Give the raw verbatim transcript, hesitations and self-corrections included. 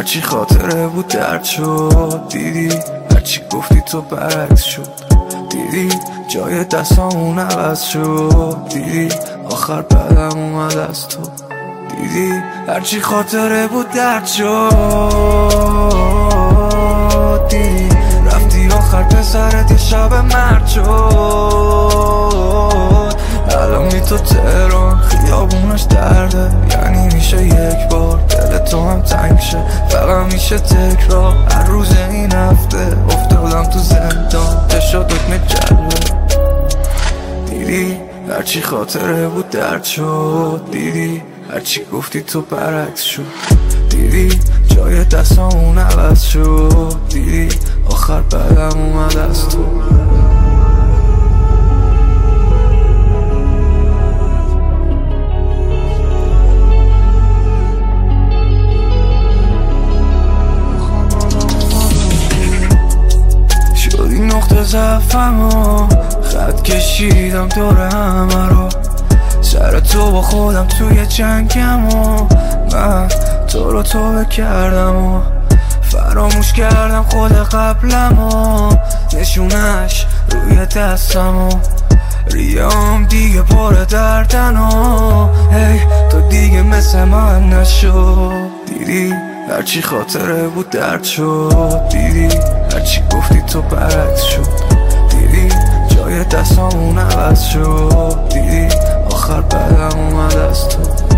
هرچی خاطره بود درد شد. دیدی هرچی گفتی تو برعکس شد. دیدی جای دستامون عوض شد. دیدی آخر بدم اومد از تو. دیدی هرچی خاطره بود درد شد. دیدی رفتی آخر پسرت یه شب مرد شد. الان می تو تهران خیابونش درده، یعنی میشه یک بار دل تو هم تنگ شه. فقط میشه تکرار هر روز این هفته افتادم تو زندان تشا دکمه جلوه. دیدی هرچی خاطره بود درد شد. دیدی هرچی گفتی تو برعکس شد. دیدی جای دستامون عوض شد. دیدی آخر بدم اومد از تو. شدی نقطه ضعفم و خط کشیدم دور همه رو. سر تو با خودم توی جنگم و من تو رو توبه کردم و فراموش کردم خود قبلم و نشونش روی دستم و ریام دیگه پر دردن و هی تو دیگه مثل من نشو. دیدی هرچی خاطره بود درد شد. دیدی هرچی گفتی تو برعکس شد. دیدی جای دستامون عوض شد. دیدی آخر بدم اومد از تو.